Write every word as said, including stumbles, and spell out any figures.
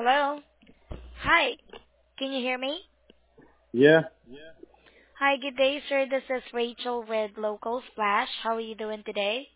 Hello. Hi. Can you hear me? Yeah, Hi, good day, sir. This is Rachel with Local Splash. How are you doing today?